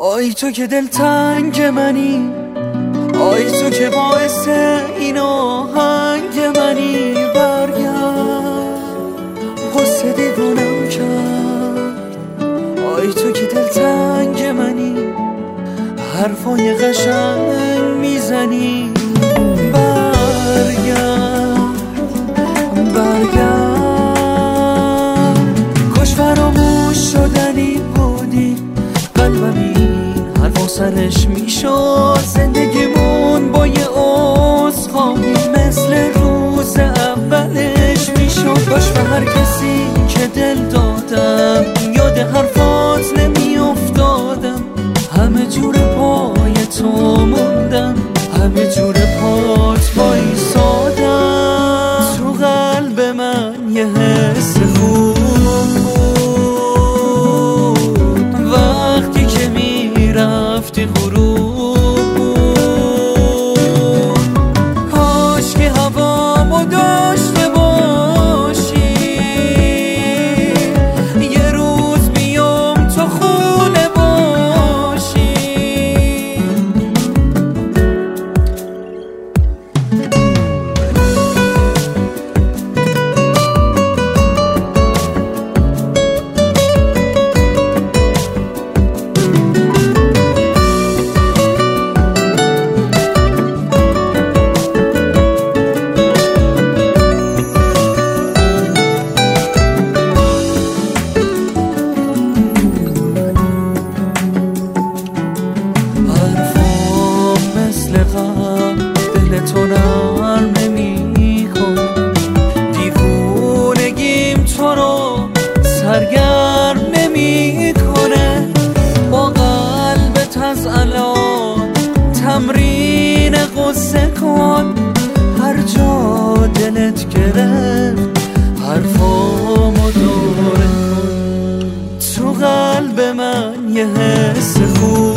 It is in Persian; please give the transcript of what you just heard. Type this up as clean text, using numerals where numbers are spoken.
آی تو که دلتنگ منی، آی تو که باعث این آهنگ منی، برگرد غصه دیوونم کرد. آی تو که دلتنگ منی، حرفای قشنگ میزنی، برگرد کاش فراموش شدنی بودی، قلبم این حرفا سرش میشد، زندگیمون با یه عذرخواهی مثل روز اولش میشد. کاش به هر کسی که دل دادم یاد حرفات نمیافتادم، همه جور پای تو موندم، همه جور پات وایسادم. تو قلب من یه حس خوب بود وقتی که میرفتی غروب بود. کاش که هوامو داشته باشی، یه روز بیام تو خونه باشی. دل تو نرم نمی کن، دیوونگیم تو رو سرگرم نمی کنه. با قلبت از الان تمرین قصه کن، هر جا دلت گرفت حرفامو دوره کن. تو قلب من یه حس خوب